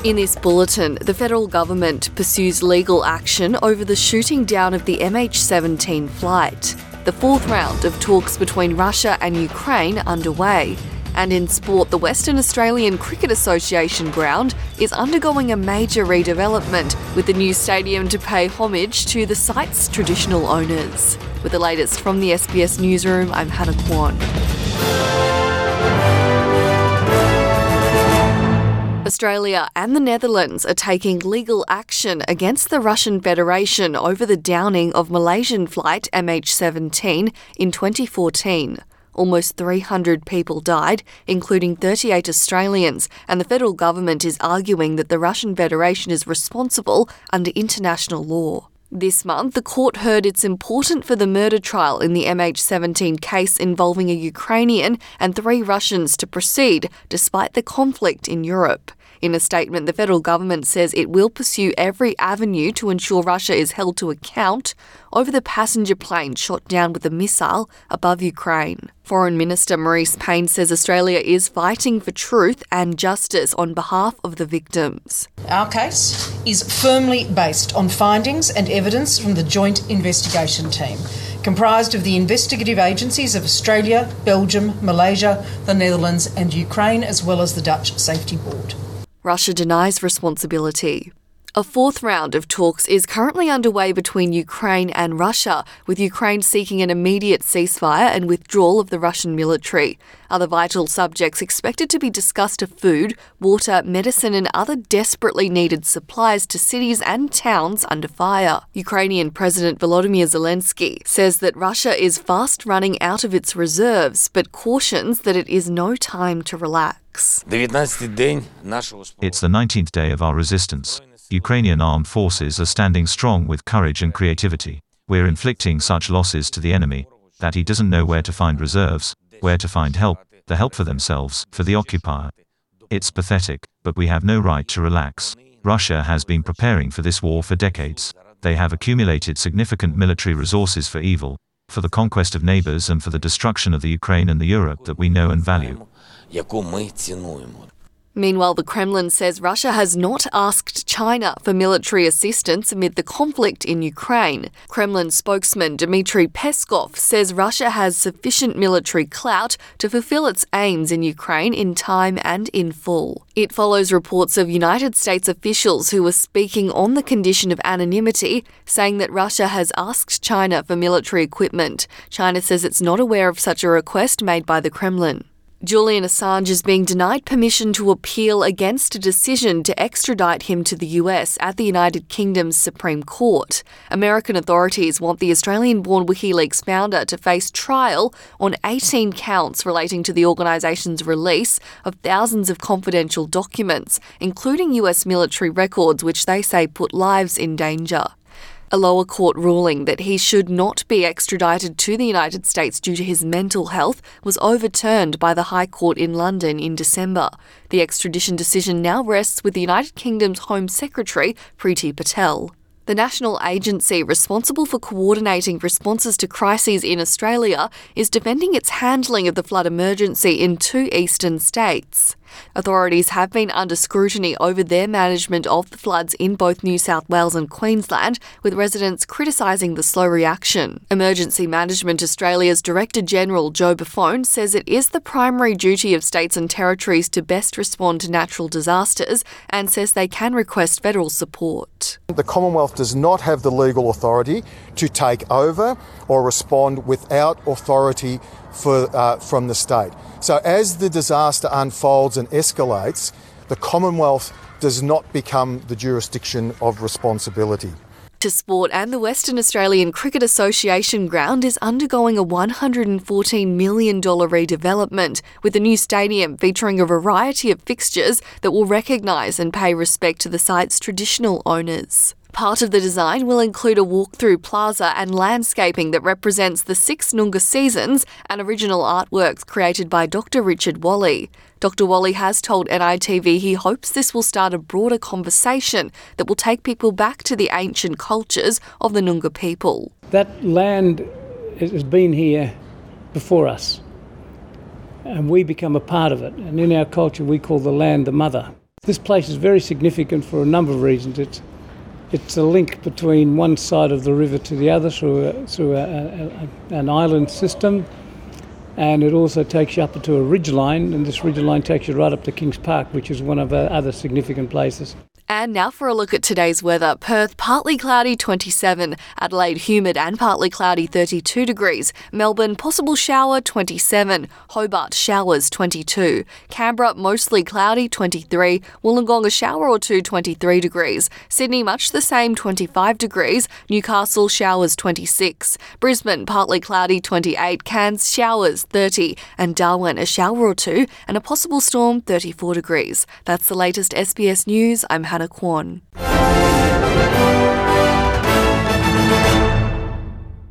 In this bulletin, the federal government pursues legal action over the shooting down of the MH17 flight. The fourth round of talks between Russia and Ukraine underway. And in sport, the Western Australian Cricket Association ground is undergoing a major redevelopment, with the new stadium to pay homage to the site's traditional owners. With the latest from the SBS Newsroom, I'm Hannah Kwan. Australia and the Netherlands are taking legal action against the Russian Federation over the downing of Malaysian flight MH17 in 2014. Almost 300 people died, including 38 Australians, and the federal government is arguing that the Russian Federation is responsible under international law. This month, the court heard it's important for the murder trial in the MH17 case involving a Ukrainian and 3 Russians to proceed, despite the conflict in Europe. In a statement, the federal government says it will pursue every avenue to ensure Russia is held to account over the passenger plane shot down with a missile above Ukraine. Foreign Minister Marise Payne says Australia is fighting for truth and justice on behalf of the victims. Our case is firmly based on findings and evidence from the Joint Investigation Team, comprised of the investigative agencies of Australia, Belgium, Malaysia, the Netherlands and Ukraine, as well as the Dutch Safety Board. Russia denies responsibility. A fourth round of talks is currently underway between Ukraine and Russia, with Ukraine seeking an immediate ceasefire and withdrawal of the Russian military. Other vital subjects expected to be discussed are food, water, medicine and other desperately needed supplies to cities and towns under fire. Ukrainian President Volodymyr Zelensky says that Russia is fast running out of its reserves, but cautions that it is no time to relax. It's the 19th day of our resistance. Ukrainian armed forces are standing strong with courage and creativity. We're inflicting such losses to the enemy that he doesn't know where to find reserves, where to find help, the help for themselves, for the occupier. It's pathetic, but we have no right to relax. Russia has been preparing for this war for decades. They have accumulated significant military resources for evil, for the conquest of neighbors and for the destruction of the Ukraine and the Europe that we know and value. Meanwhile, the Kremlin says Russia has not asked China for military assistance amid the conflict in Ukraine. Kremlin spokesman Dmitry Peskov says Russia has sufficient military clout to fulfill its aims in Ukraine in time and in full. It follows reports of United States officials who were speaking on the condition of anonymity, saying that Russia has asked China for military equipment. China says it's not aware of such a request made by the Kremlin. Julian Assange is being denied permission to appeal against a decision to extradite him to the US at the United Kingdom's Supreme Court. American authorities want the Australian-born WikiLeaks founder to face trial on 18 counts relating to the organisation's release of thousands of confidential documents, including US military records which they say put lives in danger. A lower court ruling that he should not be extradited to the United States due to his mental health was overturned by the High Court in London in December. The extradition decision now rests with the United Kingdom's Home Secretary, Priti Patel. The national agency responsible for coordinating responses to crises in Australia is defending its handling of the flood emergency in 2 eastern states. Authorities have been under scrutiny over their management of the floods in both New South Wales and Queensland, with residents criticising the slow reaction. Emergency Management Australia's Director General Joe Buffone says it is the primary duty of states and territories to best respond to natural disasters and says they can request federal support. The Commonwealth does not have the legal authority to take over or respond without authority from the state. So as the disaster unfolds and escalates, the Commonwealth does not become the jurisdiction of responsibility. To sport, and the Western Australian Cricket Association ground is undergoing a $114 million redevelopment, with a new stadium featuring a variety of fixtures that will recognise and pay respect to the site's traditional owners. Part of the design will include a walk-through plaza and landscaping that represents the 6 Noongar seasons and original artworks created by Dr. Richard Walley. Dr. Walley has told NITV he hopes this will start a broader conversation that will take people back to the ancient cultures of the Noongar people. That land has been here before us, and we become a part of it. And in our culture, we call the land the mother. This place is very significant for a number of reasons. It's a link between one side of the river to the other through an island system, and it also takes you up to a ridge line, and this ridge line takes you right up to Kings Park, which is one of our other significant places. And now for a look at today's weather. Perth, partly cloudy, 27. Adelaide, humid and partly cloudy, 32 degrees. Melbourne, possible shower, 27. Hobart, showers, 22. Canberra, mostly cloudy, 23. Wollongong, a shower or two, 23 degrees. Sydney, much the same, 25 degrees. Newcastle, showers, 26. Brisbane, partly cloudy, 28. Cairns, showers, 30. And Darwin, a shower or two and a possible storm, 34 degrees. That's the latest SBS News. I'm Hannah Kwon.